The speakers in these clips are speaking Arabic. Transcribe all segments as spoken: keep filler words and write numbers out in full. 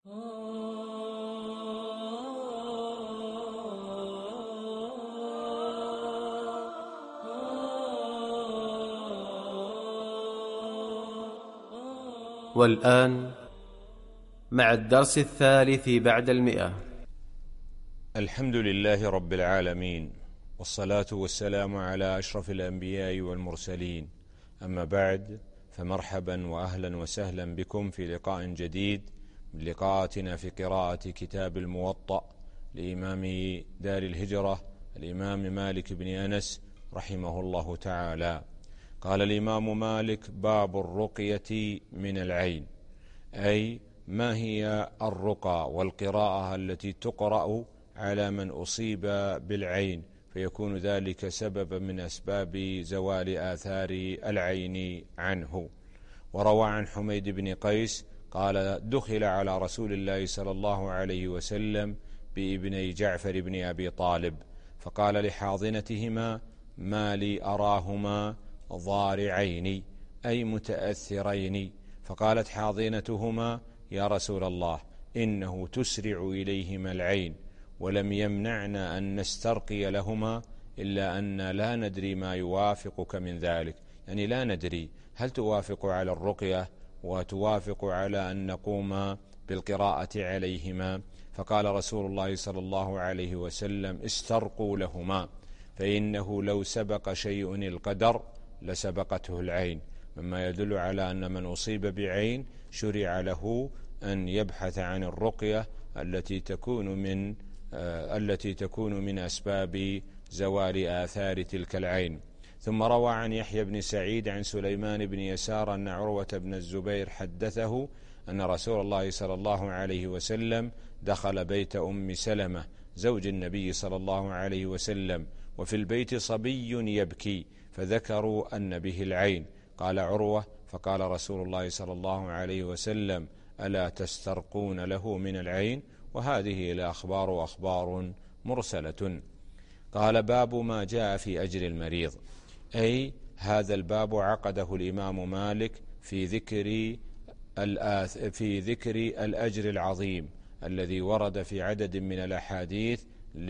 والآن مع الدرس الثالث بعد المئة. الحمد لله رب العالمين، والصلاة والسلام على أشرف الأنبياء والمرسلين، أما بعد، فمرحبا وأهلا وسهلا بكم في لقاء جديد من لقاءاتنا في قراءة كتاب الموطأ لإمام دار الهجرة الإمام مالك بن أنس رحمه الله تعالى. قال الإمام مالك: باب الرقية من العين، أي ما هي الرقى والقراءة التي تقرأ على من أصيب بالعين فيكون ذلك سببا من أسباب زوال آثار العين عنه. وروى عن حميد بن قيس قال: دخل على رسول الله صلى الله عليه وسلم بابني جعفر بن أبي طالب، فقال لحاضنتهما: ما لي أراهما ضارعين، أي متأثرين. فقالت حاضنتهما: يا رسول الله، إنه تسرع إليهما العين، ولم يمنعنا أن نسترقي لهما إلا أن لا ندري ما يوافقك من ذلك، يعني لا ندري هل توافق على الرقية وتوافق على أن نقوم بالقراءة عليهما. فقال رسول الله صلى الله عليه وسلم: استرقوا لهما، فإنه لو سبق شيء القدر لسبقته العين، مما يدل على أن من أصيب بعين شرع له أن يبحث عن الرقية التي تكون من آه التي تكون من أسباب زوال آثار تلك العين. ثم روى عن يحيى بن سعيد عن سليمان بن يسار أن عروة بن الزبير حدثه أن رسول الله صلى الله عليه وسلم دخل بيت أم سلمة زوج النبي صلى الله عليه وسلم، وفي البيت صبي يبكي، فذكروا أن به العين. قال عروة: فقال رسول الله صلى الله عليه وسلم: ألا تسترقون له من العين؟ وهذه الأخبار أخبار مرسلة. قال: باب ما جاء في أجر المريض، أي هذا الباب عقده الإمام مالك في ذكر الآث في ذكر الأجر العظيم الذي ورد في عدد من الأحاديث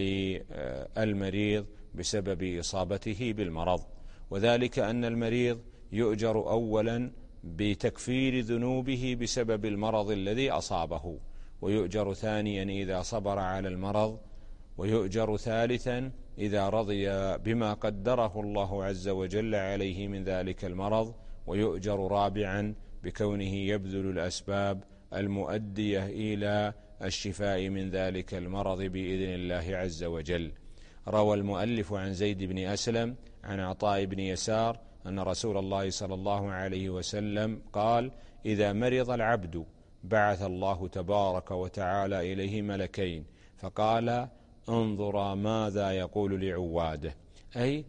للمريض بسبب إصابته بالمرض، وذلك أن المريض يؤجر أولا بتكفير ذنوبه بسبب المرض الذي أصابه، ويؤجر ثانيا إذا صبر على المرض، ويؤجر ثالثا إذا رضي بما قدره الله عز وجل عليه من ذلك المرض، ويؤجر رابعا بكونه يبذل الأسباب المؤدية إلى الشفاء من ذلك المرض بإذن الله عز وجل. روى المؤلف عن زيد بن أسلم عن عطاء بن يسار أن رسول الله صلى الله عليه وسلم قال: إذا مرض العبد بعث الله تبارك وتعالى إليه ملكين، فقال: انظرا ماذا يقول لعواده، أي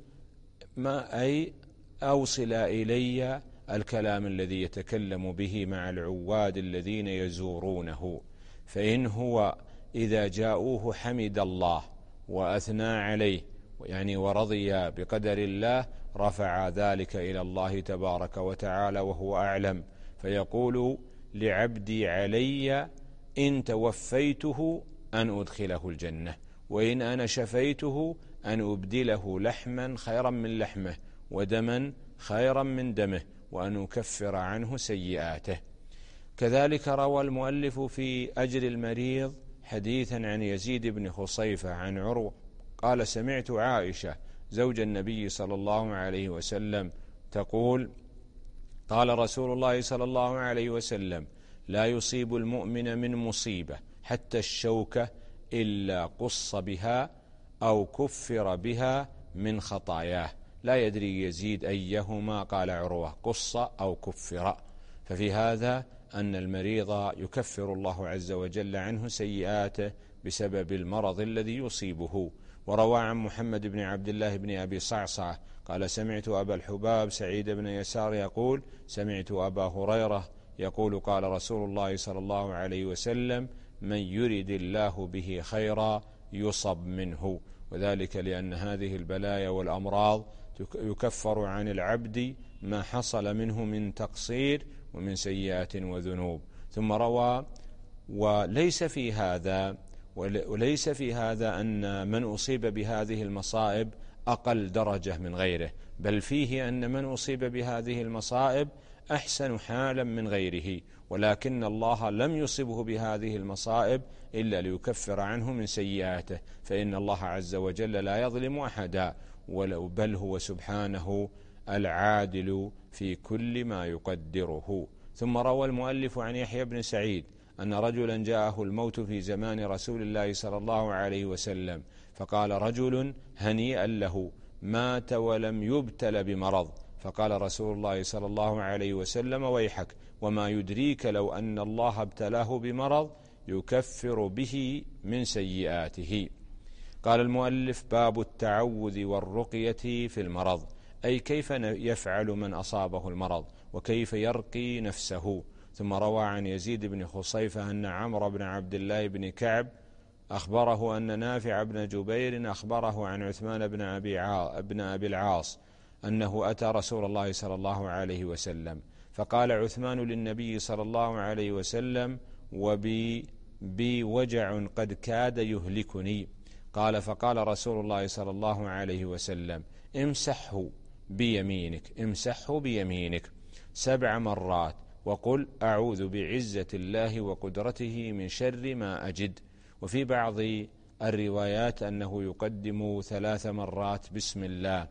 ما أي أوصل إلي الكلام الذي يتكلم به مع العواد الذين يزورونه، فإن هو إذا جاءوه حمد الله وأثنى عليه، يعني ورضي بقدر الله، رفع ذلك إلى الله تبارك وتعالى وهو أعلم، فيقول لعبدي علي إن توفيته أن أدخله الجنة، وإن أنا شفيته أن أبدله لحما خيرا من لحمه ودما خيرا من دمه وأن أكفر عنه سيئاته. كذلك روى المؤلف في أجر المريض حديثا عن يزيد بن خصيفة عن عروة قال: سمعت عائشة زوج النبي صلى الله عليه وسلم تقول: قال رسول الله صلى الله عليه وسلم: لا يصيب المؤمن من مصيبة حتى الشوكة إلا قص بها أو كفر بها من خطاياه. لا يدري يزيد أيهما، قال عروة: قص أو كفر. ففي هذا أن المريض يكفر الله عز وجل عنه سيئاته بسبب المرض الذي يصيبه. وروى عن محمد بن عبد الله بن أبي صعصعة قال: سمعت أبا الحباب سعيد بن يسار يقول: سمعت أبا هريرة يقول: قال رسول الله صلى الله عليه وسلم: من يرد الله به خيرا يصب منه. وذلك لأن هذه البلايا والأمراض يكفر عن العبد ما حصل منه من تقصير ومن سيئات وذنوب. ثم روى وليس في هذا وليس في هذا أن من أصيب بهذه المصائب أقل درجة من غيره، بل فيه أن من أصيب بهذه المصائب أحسن حالا من غيره، ولكن الله لم يصبه بهذه المصائب إلا ليكفر عنه من سيئاته، فإن الله عز وجل لا يظلم أحدا، بل هو سبحانه العادل في كل ما يقدره. ثم روى المؤلف عن يحيى بن سعيد أن رجلا جاءه الموت في زمان رسول الله صلى الله عليه وسلم، فقال رجل هنيئا له مات ولم يبتل بمرض، فقال رسول الله صلى الله عليه وسلم ويحك، وما يدريك لو أن الله ابتلاه بمرض يكفر به من سيئاته. قال المؤلف: باب التعوذ والرقية في المرض، أي كيف يفعل من أصابه المرض وكيف يرقي نفسه. ثم روى عن يزيد بن خصيفة أن عمرو بن عبد الله بن كعب أخبره أن نافع بن جبير أخبره عن عثمان بن أبي, عا... بن أبي العاص أنه أتى رسول الله صلى الله عليه وسلم، فقال عثمان للنبي صلى الله عليه وسلم: وبي بي وجع قد كاد يهلكني. قال فقال رسول الله صلى الله عليه وسلم: امسحه بيمينك امسحه بيمينك سبع مرات وقل أعوذ بعزة الله وقدرته من شر ما أجد. وفي بعض الروايات أنه يقدم ثلاث مرات بسم الله،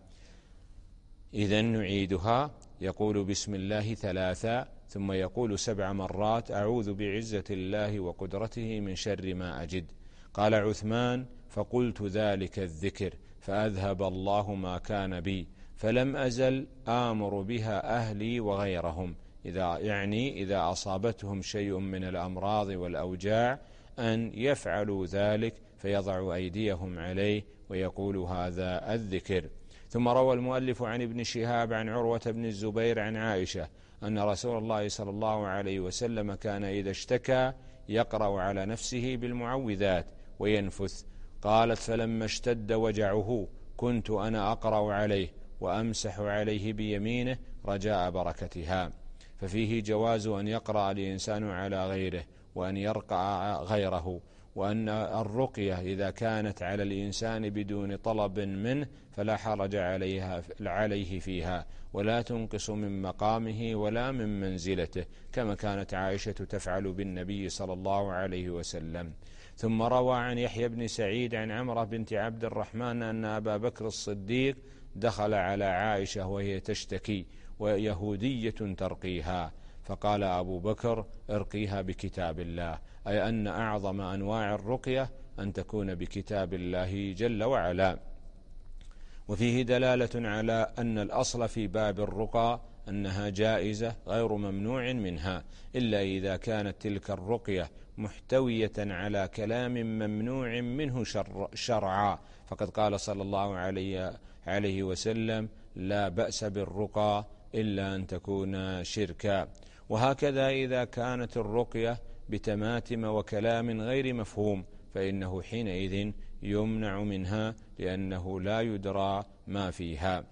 إذن نعيدها، يقول بسم الله ثلاثا، ثم يقول سبع مرات أعوذ بعزة الله وقدرته من شر ما أجد. قال عثمان: فقلت ذلك الذكر فأذهب الله ما كان بي، فلم أزل آمر بها أهلي وغيرهم، إذا يعني إذا أصابتهم شيء من الأمراض والأوجاع أن يفعلوا ذلك فيضع أيديهم عليه ويقول هذا الذكر. ثم روى المؤلف عن ابن شهاب عن عروة بن الزبير عن عائشة أن رسول الله صلى الله عليه وسلم كان إذا اشتكى يقرأ على نفسه بالمعوذات وينفث. قالت: فلما اشتد وجعه كنت أنا أقرأ عليه وأمسح عليه بيمينه رجاء بركتها. ففيه جواز أن يقرأ الإنسان على غيره وأن يرقع غيره، وأن الرقية إذا كانت على الإنسان بدون طلب منه فلا حرج عليها عليه فيها، ولا تنقص من مقامه ولا من منزلته، كما كانت عائشة تفعل بالنبي صلى الله عليه وسلم. ثم روى عن يحيى بن سعيد عن عمرة بنت عبد الرحمن أن أبا بكر الصديق دخل على عائشة وهي تشتكي ويهودية ترقيها، فقال أبو بكر: ارقيها بكتاب الله، أي أن أعظم أنواع الرقية أن تكون بكتاب الله جل وعلا. وفيه دلالة على أن الأصل في باب الرقى أنها جائزة غير ممنوع منها، إلا إذا كانت تلك الرقية محتوية على كلام ممنوع منه شرعا، فقد قال صلى الله عليه, عليه وسلم: لا بأس بالرقى إلا أن تكون شركا. وهكذا إذا كانت الرقية بتماتم وكلام غير مفهوم فإنه حينئذ يمنع منها لأنه لا يدرى ما فيها.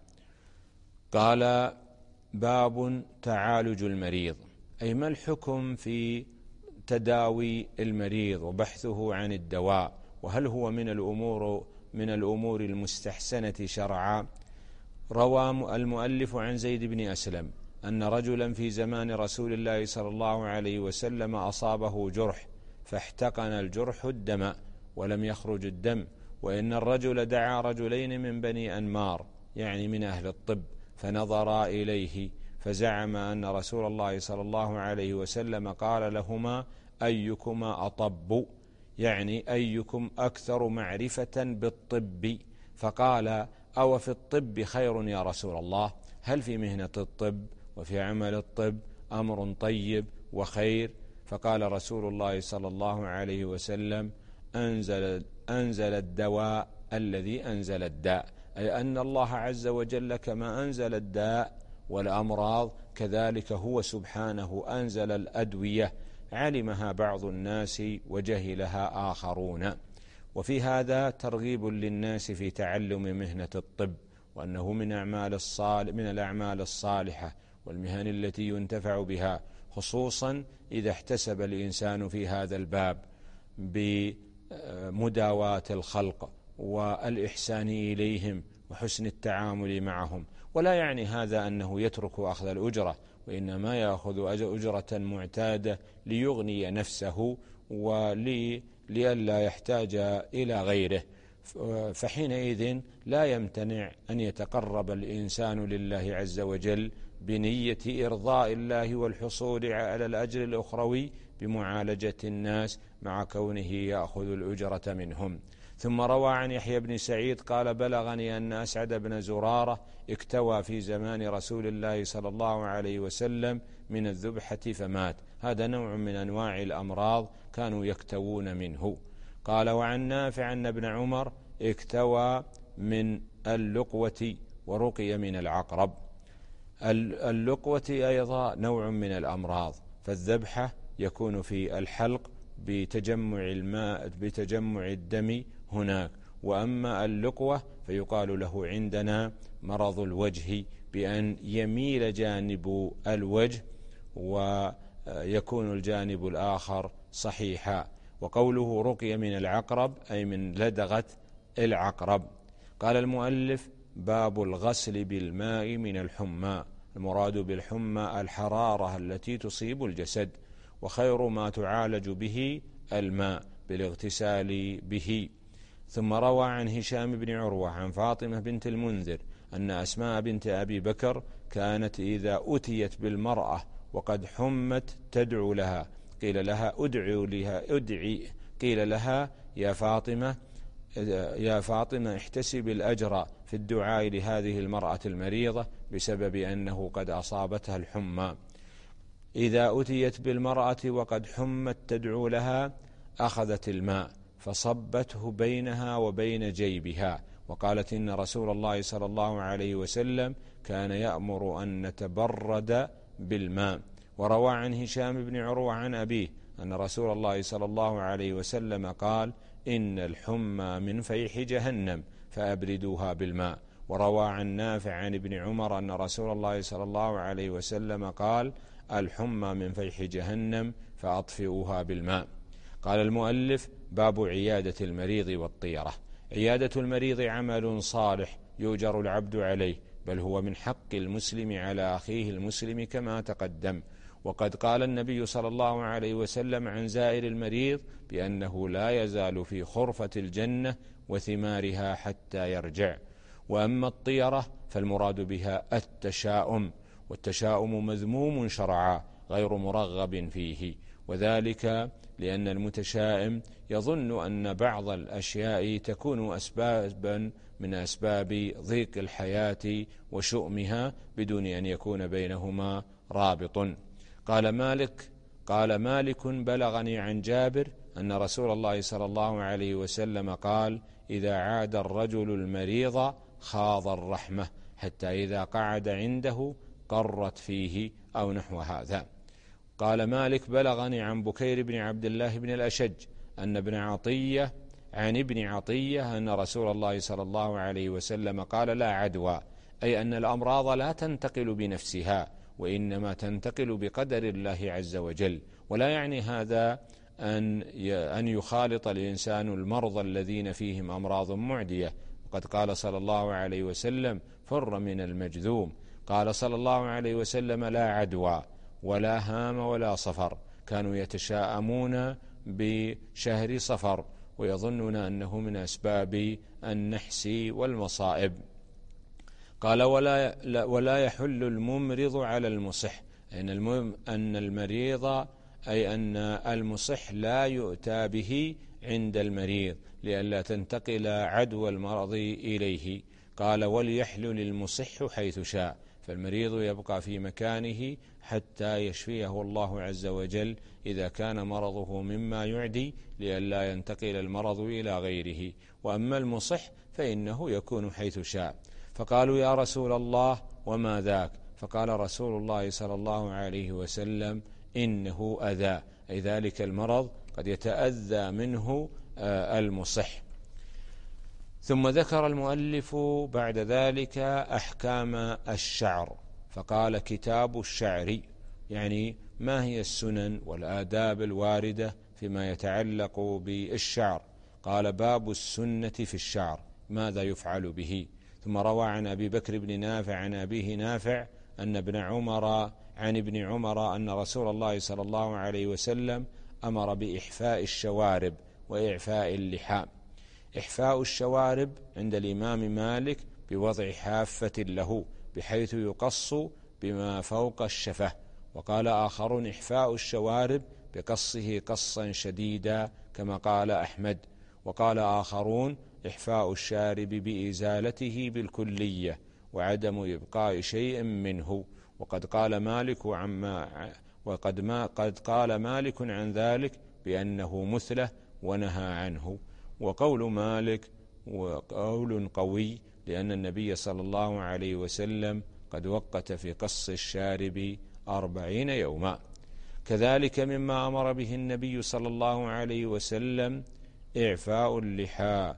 قال: باب تعالج المريض، أي ما الحكم في تداوي المريض وبحثه عن الدواء، وهل هو من الأمور من الأمور المستحسنة شرعا. روى المؤلف عن زيد بن أسلم أن رجلا في زمان رسول الله صلى الله عليه وسلم أصابه جرح فاحتقن الجرح الدم ولم يخرج الدم، وإن الرجل دعا رجلين من بني أنمار يعني من أهل الطب فنظرا إليه فزعم أن رسول الله صلى الله عليه وسلم قال لهما: أيكما أطب، يعني أيكم أكثر معرفة بالطب، فقال: أو في الطب خير يا رسول الله؟ هل في مهنة الطب وفي عمل الطب أمر طيب وخير؟ فقال رسول الله صلى الله عليه وسلم: أنزل, أنزل الدواء الذي أنزل الداء، أي أن الله عز وجل كما أنزل الداء والأمراض كذلك هو سبحانه أنزل الأدوية علمها بعض الناس وجهلها آخرون. وفي هذا ترغيب للناس في تعلم مهنة الطب، وأنه من أعمال الصالح من الأعمال الصالحة والمهن التي ينتفع بها، خصوصا إذا احتسب الإنسان في هذا الباب بمداواة الخلق والإحسان إليهم وحسن التعامل معهم. ولا يعني هذا أنه يترك أخذ الأجرة، وإنما يأخذ أجرة معتادة ليغني نفسه ولئلا يحتاج إلى غيره، فحينئذ لا يمتنع أن يتقرب الإنسان لله عز وجل بنية إرضاء الله والحصول على الأجر الأخروي بمعالجة الناس مع كونه يأخذ الأجرة منهم. ثم روى عن يحيى بن سعيد قال: بلغني أن أسعد بن زرارة اكتوى في زمان رسول الله صلى الله عليه وسلم من الذبحة فمات. هذا نوع من أنواع الأمراض كانوا يكتوون منه. قال: وعن نافع أن ابن عمر اكتوى من اللقوة ورقي من العقرب. اللقوة أيضا نوع من الأمراض، فالذبحة يكون في الحلق بتجمع الماء بتجمع الدم هناك، وأما اللقوة فيقال له عندنا مرض الوجه، بأن يميل جانب الوجه ويكون الجانب الآخر صحيحا. وقوله رقي من العقرب أي من لدغة العقرب. قال المؤلف: باب الغسل بالماء من الحمى. المراد بالحمى الحرارة التي تصيب الجسد، وخير ما تعالج به الماء بالاغتسال به. ثم روى عن هشام بن عروة عن فاطمة بنت المنذر أن أسماء بنت أبي بكر كانت إذا أتيت بالمرأة وقد حمت تدعو لها، قيل لها أدعو لها أدعي قيل لها يا فاطمة يا فاطمة احتسب الأجر في الدعاء لهذه المرأة المريضة بسبب أنه قد أصابتها الحمى. إذا أتيت بالمرأة وقد حمت تدعو لها أخذت الماء فصبته بينها وبين جيبها، وقالت: إن رسول الله صلى الله عليه وسلم كان يأمر أن نتبرد بالماء. وروى عن هشام بن عروة عن أبيه أن رسول الله صلى الله عليه وسلم قال: إن الحمى من فيح جهنم فأبردوها بالماء. وروى عن نافع عن ابن عمر أن رسول الله صلى الله عليه وسلم قال: الحمى من فيح جهنم فأطفئوها بالماء. قال المؤلف: باب عيادة المريض والطيرة. عيادة المريض عمل صالح يؤجر العبد عليه، بل هو من حق المسلم على أخيه المسلم كما تقدم. وقد قال النبي صلى الله عليه وسلم عن زائر المريض بأنه لا يزال في خرفة الجنة وثمارها حتى يرجع. وأما الطيرة فالمراد بها التشاؤم، والتشاؤم مذموم شرعا غير مرغب فيه، وذلك لأن المتشائم يظن أن بعض الأشياء تكون أسبابا من أسباب ضيق الحياة وشؤمها بدون أن يكون بينهما رابط. قال مالك قال مالك بلغني عن جابر أن رسول الله صلى الله عليه وسلم قال: إذا عاد الرجل المريض خاض الرحمة حتى إذا قعد عنده قرت فيه، أو نحو هذا. قال مالك بلغني عن بكير بن عبد الله بن الأشج أن ابن عطية عن ابن عطية أن رسول الله صلى الله عليه وسلم قال: لا عدوى، أي أن الأمراض لا تنتقل بنفسها، وإنما تنتقل بقدر الله عز وجل. ولا يعني هذا أن أن يخالط الإنسان المرضى الذين فيهم أمراض معدية. وقد قال صلى الله عليه وسلم: فر من المجذوم. قال صلى الله عليه وسلم: لا عدوى ولا هام ولا صفر. كانوا يتشاءمون بشهر صفر ويظنون أنه من أسباب النحس والمصائب. قال: ولا ولا يحل الممرض على المصح، أن أن المريض أي أن المصح لا يؤتى به عند المريض لئلا تنتقل عدوى المرض إليه. قال: وليحلل المصح حيث شاء، فالمريض يبقى في مكانه حتى يشفيه الله عز وجل إذا كان مرضه مما يعدي لئلا ينتقل المرض إلى غيره. وأما المصح فإنه يكون حيث شاء. فقالوا: يا رسول الله وما ذاك؟ فقال رسول الله صلى الله عليه وسلم: إنه أذى، أي ذلك المرض قد يتأذى منه المصح. ثم ذكر المؤلف بعد ذلك أحكام الشعر، فقال: كتاب الشعر. يعني ما هي السنن والآداب الواردة فيما يتعلق بالشعر. قال باب السنة في الشعر، ماذا يفعل به. ثم روى عن أبي بكر بن نافع عن أبيه نافع أن ابن عمر عن ابن عمر أن رسول الله صلى الله عليه وسلم أمر بإحفاء الشوارب وإعفاء اللحى. إحفاء الشوارب عند الإمام مالك بوضع حافة له بحيث يقص بما فوق الشفة، وقال آخرون إحفاء الشوارب بقصه قصا شديدا كما قال أحمد، وقال آخرون إحفاء الشارب بإزالته بالكلية وعدم إبقاء شيء منه. وقد قال مالك عما وقد ما قد قال مالك عن ذلك بأنه مثله ونهى عنه. وقول مالك وقول قوي لأن النبي صلى الله عليه وسلم قد وقت في قص الشارب أربعين يوما. كذلك مما أمر به النبي صلى الله عليه وسلم إعفاء اللحى،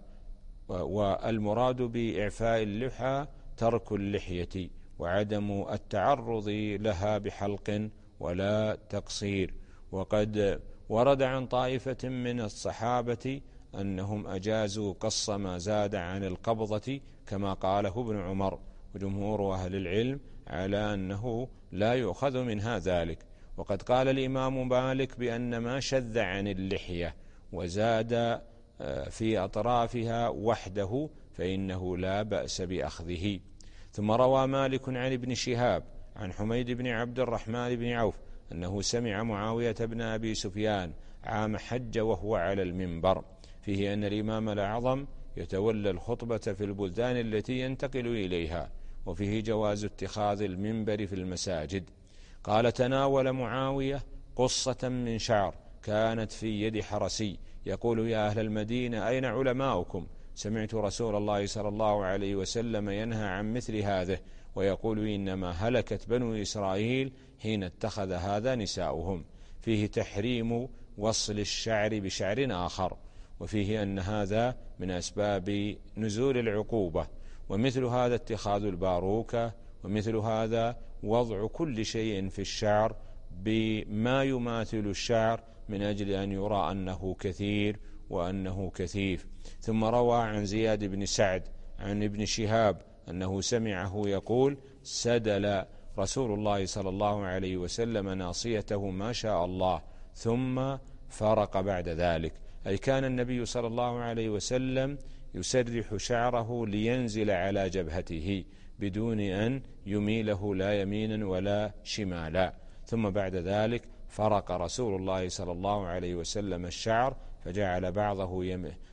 والمراد بإعفاء اللحى ترك اللحية وعدم التعرض لها بحلق ولا تقصير. وقد ورد عن طائفة من الصحابة أنهم أجازوا قص ما زاد عن القبضة كما قاله ابن عمر، وجمهور أهل العلم على أنه لا يؤخذ منها ذلك. وقد قال الإمام مالك بأن ما شذ عن اللحية وزاد في أطرافها وحده فإنه لا بأس بأخذه. ثم روى مالك عن ابن شهاب عن حميد بن عبد الرحمن بن عوف أنه سمع معاوية بن أبي سفيان عام حج وهو على المنبر، فيه أن الإمام الأعظم يتولى الخطبة في البلدان التي ينتقل إليها، وفيه جواز اتخاذ المنبر في المساجد. قال تناول معاوية قصة من شعر كانت في يد حرسي يقول يا أهل المدينة أين علماؤكم؟ سمعت رسول الله صلى الله عليه وسلم ينهى عن مثل هذا ويقول إنما هلكت بنو إسرائيل حين اتخذ هذا نساؤهم. فيه تحريم وصل الشعر بشعر آخر، وفيه أن هذا من أسباب نزول العقوبة، ومثل هذا اتخاذ الباروكة، ومثل هذا وضع كل شيء في الشعر بما يماثل الشعر من أجل أن يرى أنه كثير وأنه كثيف. ثم روى عن زياد بن سعد عن ابن شهاب أنه سمعه يقول سدل رسول الله صلى الله عليه وسلم ناصيته ما شاء الله ثم فرق بعد ذلك، أي كان النبي صلى الله عليه وسلم يسرح شعره لينزل على جبهته بدون أن يميله لا يمينا ولا شمالا، ثم بعد ذلك فرق رسول الله صلى الله عليه وسلم الشعر فجعل بعضه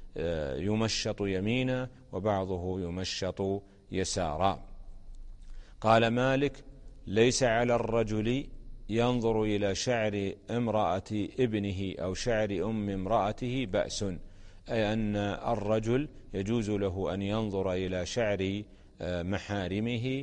يمشط يمينا وبعضه يمشط يسارا. قال مالك ليس على الرجل ينظر إلى شعر امرأة ابنه أو شعر أم امرأته بأس، أي أن الرجل يجوز له أن ينظر إلى شعر محارمه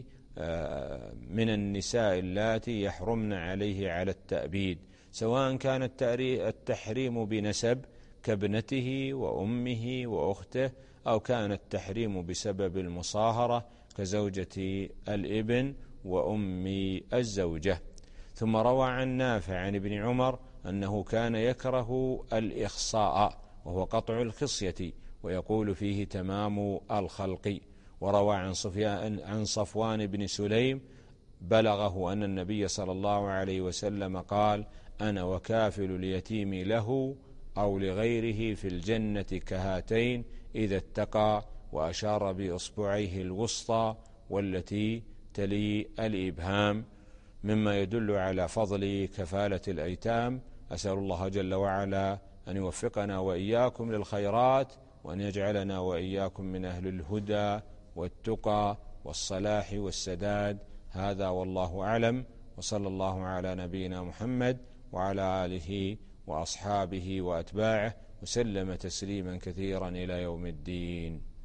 من النساء اللاتي يحرمن عليه على التأبيد، سواء كان التحريم بنسب كابنته وأمه وأخته، أو كان التحريم بسبب المصاهرة كزوجة الابن وأم الزوجة. ثم روى عن نافع عن ابن عمر أنه كان يكره الإخصاء وهو قطع الخصية ويقول فيه تمام الخلق. وروى عن صفوان عن صفوان بن سليم بلغه أن النبي صلى الله عليه وسلم قال أنا وكافل اليتيم له أو لغيره في الجنة كهاتين إذا اتقى، وأشار بإصبعيه الوسطى والتي تلي الإبهام، مما يدل على فضل كفالة الأيتام. أسأل الله جل وعلا أن يوفقنا وإياكم للخيرات، وأن يجعلنا وإياكم من أهل الهدى والتقى والصلاح والسداد. هذا والله أعلم، وصلى الله على نبينا محمد وعلى آله وأصحابه وأتباعه وسلم تسليما كثيرا إلى يوم الدين.